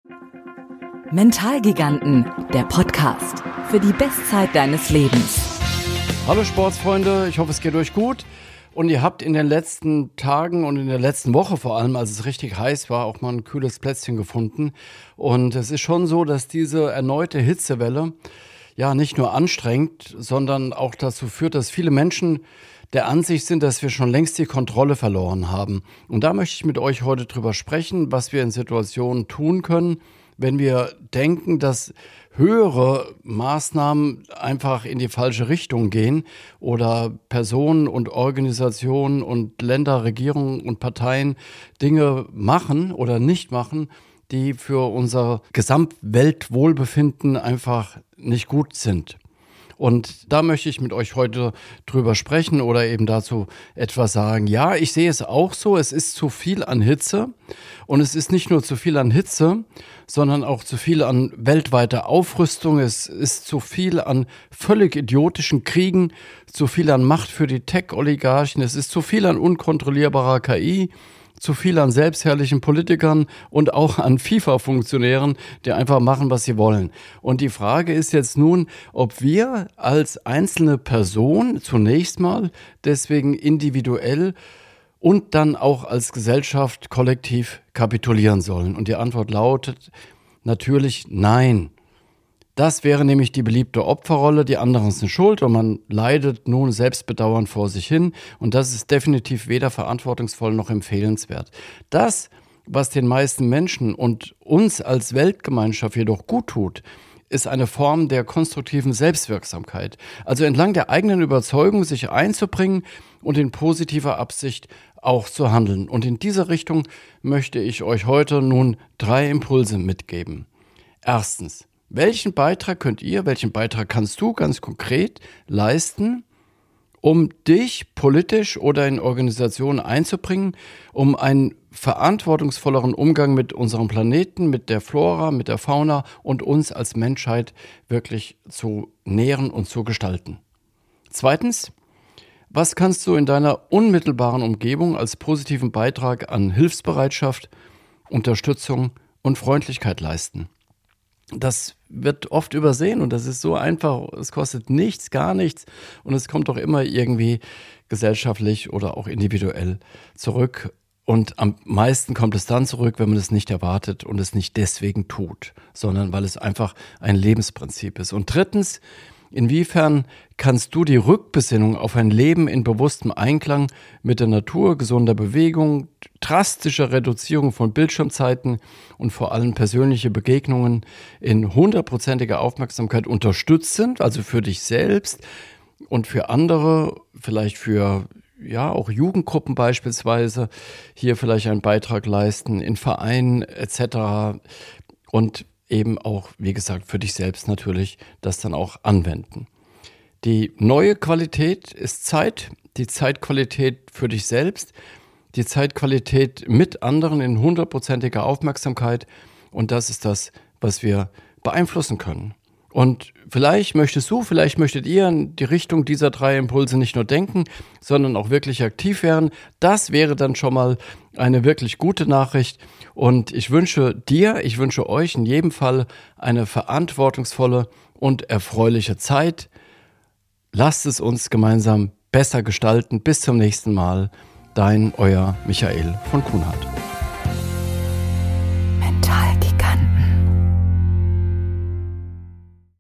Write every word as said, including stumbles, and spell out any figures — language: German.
Mentalgiganten, der Podcast für die Bestzeit deines Lebens. Hallo Sportsfreunde, ich hoffe es geht euch gut und ihr habt in den letzten Tagen und in der letzten Woche vor allem, als es richtig heiß war, auch mal ein kühles Plätzchen gefunden. Und es ist schon so, dass diese erneute Hitzewelle ja nicht nur anstrengt, sondern auch dazu führt, dass viele Menschen der Ansicht sind, dass wir schon längst die Kontrolle verloren haben. Und da möchte ich mit euch heute drüber sprechen, was wir in Situationen tun können, wenn wir denken, dass höhere Maßnahmen einfach in die falsche Richtung gehen oder Personen und Organisationen und Länder, Regierungen und Parteien Dinge machen oder nicht machen, die für unser Gesamtweltwohlbefinden einfach nicht gut sind. Und da möchte ich mit euch heute drüber sprechen oder eben dazu etwas sagen. Ja, ich sehe es auch so, es ist zu viel an Hitze und es ist nicht nur zu viel an Hitze, sondern auch zu viel an weltweiter Aufrüstung. Es ist zu viel an völlig idiotischen Kriegen, zu viel an Macht für die Tech-Oligarchen, es ist zu viel an unkontrollierbarer K I, zu viel an selbstherrlichen Politikern und auch an FIFA-Funktionären, die einfach machen, was sie wollen. Und die Frage ist jetzt nun, ob wir als einzelne Person zunächst mal deswegen individuell und dann auch als Gesellschaft kollektiv kapitulieren sollen. Und die Antwort lautet natürlich nein. Das wäre nämlich die beliebte Opferrolle, die anderen sind schuld und man leidet nun selbstbedauernd vor sich hin und das ist definitiv weder verantwortungsvoll noch empfehlenswert. Das, was den meisten Menschen und uns als Weltgemeinschaft jedoch gut tut, ist eine Form der konstruktiven Selbstwirksamkeit, also entlang der eigenen Überzeugung sich einzubringen und in positiver Absicht auch zu handeln. Und in dieser Richtung möchte ich euch heute nun drei Impulse mitgeben. Erstens: Welchen Beitrag könnt ihr, welchen Beitrag kannst du ganz konkret leisten, um dich politisch oder in Organisationen einzubringen, um einen verantwortungsvolleren Umgang mit unserem Planeten, mit der Flora, mit der Fauna und uns als Menschheit wirklich zu nähren und zu gestalten? Zweitens: Was kannst du in deiner unmittelbaren Umgebung als positiven Beitrag an Hilfsbereitschaft, Unterstützung und Freundlichkeit leisten? Das wird oft übersehen und das ist so einfach, es kostet nichts, gar nichts und es kommt doch immer irgendwie gesellschaftlich oder auch individuell zurück. Und am meisten kommt es dann zurück, wenn man es nicht erwartet und es nicht deswegen tut, sondern weil es einfach ein Lebensprinzip ist. Und drittens: Inwiefern kannst du die Rückbesinnung auf ein Leben in bewusstem Einklang mit der Natur, gesunder Bewegung, drastischer Reduzierung von Bildschirmzeiten und vor allem persönliche Begegnungen in hundertprozentiger Aufmerksamkeit unterstützend, also für dich selbst und für andere, vielleicht für ja auch Jugendgruppen beispielsweise, hier vielleicht einen Beitrag leisten, in Vereinen et cetera und eben auch, wie gesagt, für dich selbst natürlich das dann auch anwenden. Die neue Qualität ist Zeit, die Zeitqualität für dich selbst, die Zeitqualität mit anderen in hundertprozentiger Aufmerksamkeit und das ist das, was wir beeinflussen können. Und vielleicht möchtest du, vielleicht möchtet ihr in die Richtung dieser drei Impulse nicht nur denken, sondern auch wirklich aktiv werden. Das wäre dann schon mal eine wirklich gute Nachricht. Und ich wünsche dir, ich wünsche euch in jedem Fall eine verantwortungsvolle und erfreuliche Zeit. Lasst es uns gemeinsam besser gestalten. Bis zum nächsten Mal. Dein, euer Michael von Kuhnhardt. Mental.